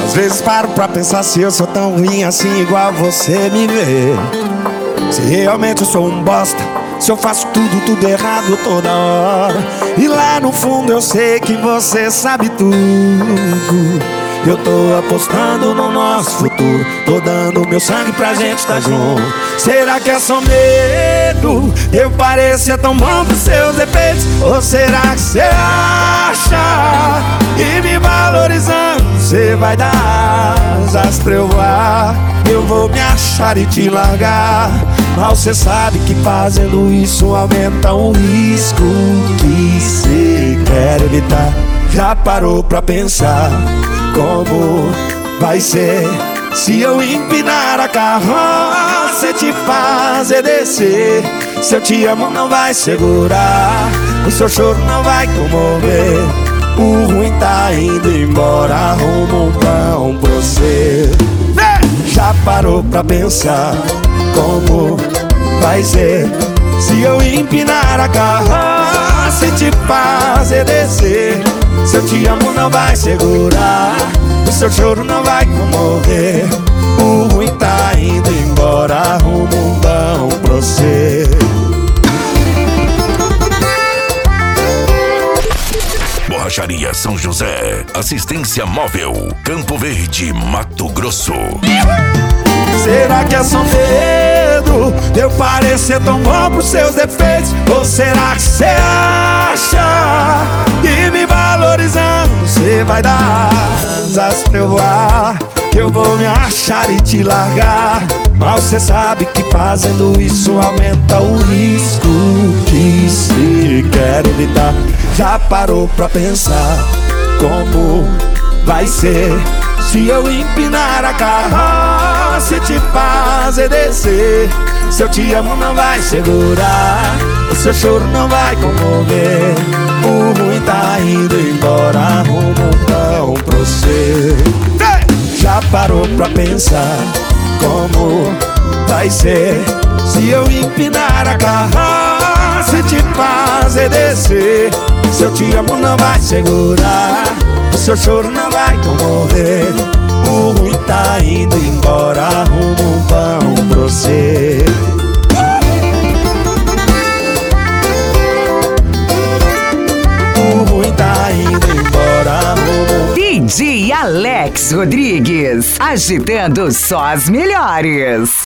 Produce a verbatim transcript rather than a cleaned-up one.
Às vezes paro pra pensar se eu sou tão ruim assim igual você me vê. Se realmente eu sou um bosta, se eu faço tudo, tudo errado toda hora. E lá no fundo eu sei que você sabe tudo. Eu tô apostando no nosso futuro, tô dando meu sangue pra gente tá junto. Será que é só medo? Eu parecer tão bom pros seus defeitos? Ou será que cê acha que me valorizando cê vai dar asas pra eu voar? Eu vou me achar e te largar, mal cê sabe que fazendo isso aumenta o risco que cê quer evitar. Já parou pra pensar como vai ser se eu empinar a carroça e te fazer descer? Se eu te amo não vai segurar, o seu choro não vai comover. O ruim tá indo embora, arruma um pão pra você. Já parou pra pensar como vai ser se eu empinar a carroça e te fazer descer? Se eu te amo não vai segurar, o seu choro não vai comover. O ruim tá indo embora, arruma um pão pra você. Borracharia São José, assistência móvel, Campo Verde, Mato Grosso. Será que é só medo de eu parecer tão bom pros seus defeitos? Ou será que cê acha que me valorizando cê vai dar asas pra eu voar? Eu vou me achar e te largar, mal cê sabe que fazendo isso aumenta o risco que cê quer evitar. Já parou pra pensar como vai ser se eu empinar a carroça e te fazer descer? Se eu te amo não vai segurar, o seu choro não vai comover. O ruim tá indo embora, arruma um pão pra você. Já parou pra pensar como vai ser se eu empinar a carroça e te fazer descer? Se eu te amo não vai segurar, o seu choro não vai comover. O ruim tá indo embora, arruma um pão pra você. O ruim tá indo embora, arruma um... D J Alex Rodrigues, agitando só as melhores.